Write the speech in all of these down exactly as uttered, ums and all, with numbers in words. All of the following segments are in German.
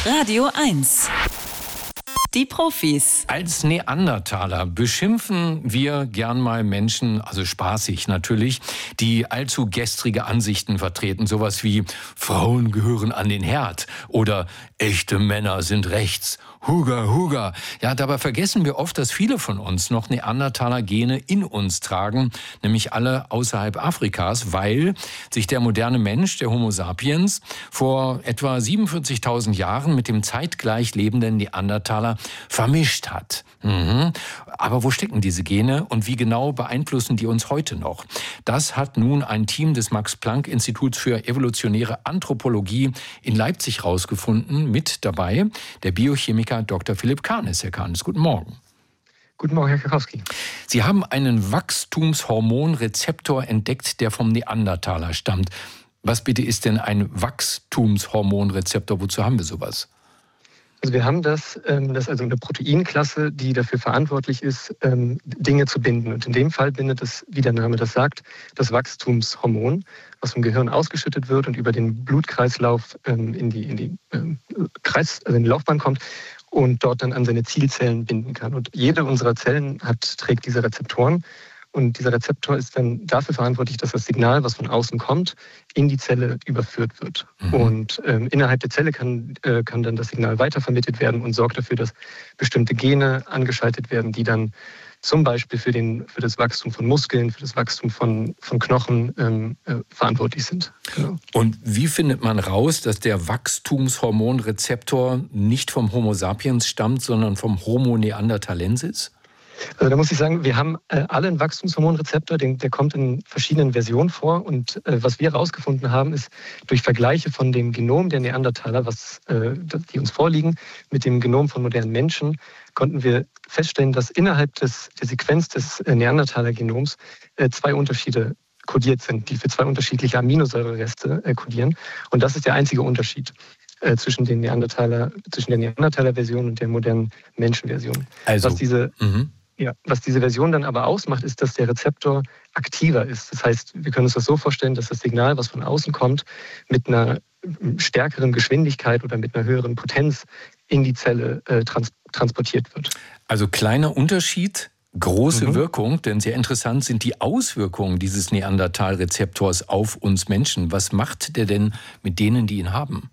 Radio eins. Die Profis. Als Neandertaler beschimpfen wir gern mal Menschen, also spaßig natürlich, die allzu gestrige Ansichten vertreten. Sowas wie Frauen gehören an den Herd oder echte Männer sind rechts. Huga, Huga. Ja, dabei vergessen wir oft, dass viele von uns noch Neandertaler-Gene in uns tragen, nämlich alle außerhalb Afrikas, weil sich der moderne Mensch, der Homo sapiens, vor etwa siebenundvierzigtausend Jahren mit dem zeitgleich lebenden Neandertaler vermischt hat. Mhm. Aber wo stecken diese Gene und wie genau beeinflussen die uns heute noch? Das hat nun ein Team des Max-Planck-Instituts für evolutionäre Anthropologie in Leipzig rausgefunden. Mit dabei der Biochemiker Doktor Philipp Karnes. Herr Karnes, guten Morgen. Guten Morgen, Herr Kachowski. Sie haben einen Wachstumshormonrezeptor entdeckt, der vom Neandertaler stammt. Was bitte ist denn ein Wachstumshormonrezeptor? Wozu haben wir sowas? Also wir haben das, das ist also eine Proteinklasse, die dafür verantwortlich ist, Dinge zu binden. Und in dem Fall bindet es, wie der Name das sagt, das Wachstumshormon, was im Gehirn ausgeschüttet wird und über den Blutkreislauf in die, in die, Kreis, also in die Laufbahn kommt und dort dann an seine Zielzellen binden kann. Und jede unserer Zellen hat, trägt diese Rezeptoren. Und dieser Rezeptor ist dann dafür verantwortlich, dass das Signal, was von außen kommt, in die Zelle überführt wird. Mhm. Und ähm, innerhalb der Zelle kann, äh, kann dann das Signal weitervermittelt werden und sorgt dafür, dass bestimmte Gene angeschaltet werden, die dann zum Beispiel für, den, für das Wachstum von Muskeln, für das Wachstum von, von Knochen ähm, äh, verantwortlich sind. Genau. Und wie findet man raus, dass der Wachstumshormonrezeptor nicht vom Homo sapiens stammt, sondern vom Homo neanderthalensis? Also da muss ich sagen, wir haben äh, alle einen Wachstumshormonrezeptor, den, der kommt in verschiedenen Versionen vor. Und äh, was wir herausgefunden haben, ist durch Vergleiche von dem Genom der Neandertaler, was, äh, die uns vorliegen, mit dem Genom von modernen Menschen, konnten wir feststellen, dass innerhalb des, der Sequenz des äh, Neandertaler-Genoms äh, zwei Unterschiede kodiert sind, die für zwei unterschiedliche Aminosäurereste äh, kodieren. Und das ist der einzige Unterschied äh, zwischen, den Neandertaler, zwischen der Neandertaler-Version und der modernen Menschenversion. Also, was diese mhm. Ja, was diese Version dann aber ausmacht, ist, dass der Rezeptor aktiver ist. Das heißt, wir können uns das so vorstellen, dass das Signal, was von außen kommt, mit einer stärkeren Geschwindigkeit oder mit einer höheren Potenz in die Zelle äh, trans- transportiert wird. Also kleiner Unterschied, große Mhm. Wirkung, denn sehr interessant sind die Auswirkungen dieses Neandertal-Rezeptors auf uns Menschen. Was macht der denn mit denen, die ihn haben?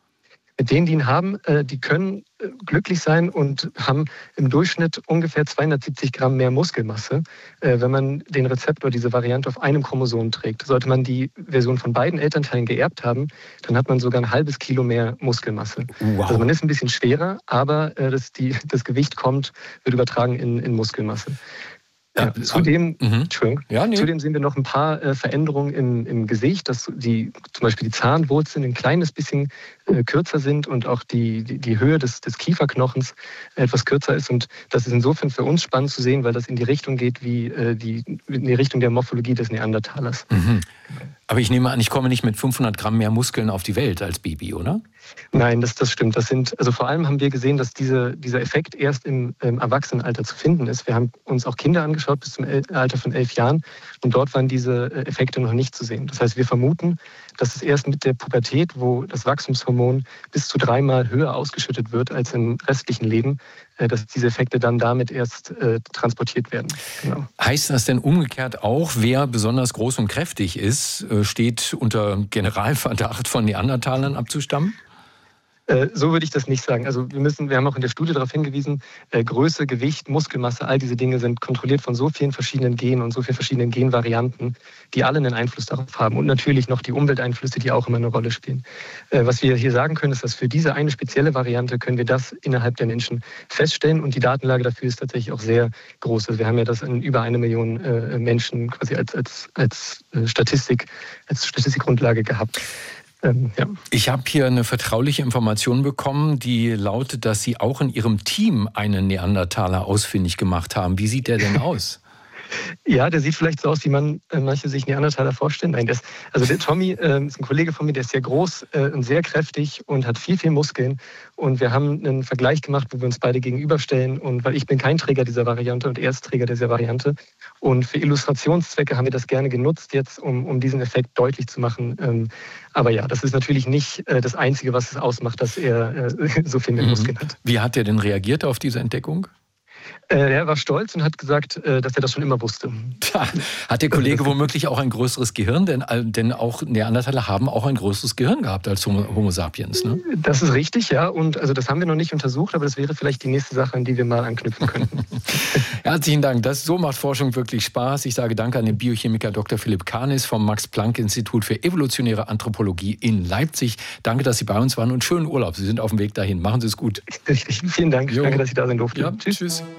Mit denen, die ihn haben, die können glücklich sein und haben im Durchschnitt ungefähr zweihundertsiebzig Gramm mehr Muskelmasse, wenn man den Rezeptor, diese Variante, auf einem Chromosom trägt. Sollte man die Version von beiden Elternteilen geerbt haben, dann hat man sogar ein halbes Kilo mehr Muskelmasse. Wow. Also man ist ein bisschen schwerer, aber das, die, das Gewicht kommt, wird übertragen in, in Muskelmasse. Ja, zudem, mhm. Entschuldigung, ja, nee. zudem sehen wir noch ein paar äh, Veränderungen im, im Gesicht, dass die, zum Beispiel die Zahnwurzeln ein kleines bisschen äh, kürzer sind und auch die, die, die Höhe des, des Kieferknochens etwas kürzer ist. Und das ist insofern für uns spannend zu sehen, weil das in die Richtung geht wie äh, die, in die Richtung der Morphologie des Neandertalers. Mhm. Aber ich nehme an, ich komme nicht mit fünfhundert Gramm mehr Muskeln auf die Welt als Baby, oder? Nein, das, das stimmt. Das sind, also vor allem haben wir gesehen, dass diese, dieser Effekt erst im, im Erwachsenenalter zu finden ist. Wir haben uns auch Kinder angeschaut bis zum Alter von elf Jahren und dort waren diese Effekte noch nicht zu sehen. Das heißt, wir vermuten, dass es erst mit der Pubertät, wo das Wachstumshormon bis zu dreimal höher ausgeschüttet wird als im restlichen Leben, dass diese Effekte dann damit erst äh, transportiert werden. Genau. Heißt das denn umgekehrt auch, wer besonders groß und kräftig ist, steht unter Generalverdacht von Neandertalern abzustammen? Äh, so würde ich das nicht sagen. Also wir müssen, wir haben auch in der Studie darauf hingewiesen, äh, Größe, Gewicht, Muskelmasse, all diese Dinge sind kontrolliert von so vielen verschiedenen Genen und so vielen verschiedenen Genvarianten, die alle einen Einfluss darauf haben. Und natürlich noch die Umwelteinflüsse, die auch immer eine Rolle spielen. Äh, was wir hier sagen können, ist, dass für diese eine spezielle Variante können wir das innerhalb der Menschen feststellen. Und die Datenlage dafür ist tatsächlich auch sehr groß. Also wir haben ja das in über eine Million äh, Menschen quasi als, als, als äh, Statistik, als Statistikgrundlage gehabt. Ähm, ja. Ich habe hier eine vertrauliche Information bekommen, die lautet, dass Sie auch in Ihrem Team einen Neandertaler ausfindig gemacht haben. Wie sieht der denn aus? Ja, der sieht vielleicht so aus, wie man äh, manche sich Neandertaler vorstellen. Nein, das, also der Tommy äh, ist ein Kollege von mir, der ist sehr groß äh, und sehr kräftig und hat viel, viel Muskeln. Und wir haben einen Vergleich gemacht, wo wir uns beide gegenüberstellen. Und weil ich bin kein Träger dieser Variante und er ist Träger dieser Variante. Und für Illustrationszwecke haben wir das gerne genutzt jetzt, um, um diesen Effekt deutlich zu machen. Ähm, aber ja, das ist natürlich nicht äh, das Einzige, was es ausmacht, dass er äh, so viel mehr Muskeln hat. Wie hat er denn reagiert auf diese Entdeckung? Äh, er war stolz und hat gesagt, äh, dass er das schon immer wusste. Tja, hat der Kollege womöglich auch ein größeres Gehirn? Denn, denn auch Neandertaler haben auch ein größeres Gehirn gehabt als Homo, Homo sapiens, ne? Das ist richtig, ja. Und also das haben wir noch nicht untersucht, aber das wäre vielleicht die nächste Sache, an die wir mal anknüpfen könnten. Herzlichen Dank. Das, so macht Forschung wirklich Spaß. Ich sage danke an den Biochemiker Doktor Philipp Kanis vom Max-Planck-Institut für evolutionäre Anthropologie in Leipzig. Danke, dass Sie bei uns waren und schönen Urlaub. Sie sind auf dem Weg dahin. Machen Sie es gut. Richtig. Vielen Dank. Jo. Danke, dass ich da sein durfte. Ja, tschüss. tschüss.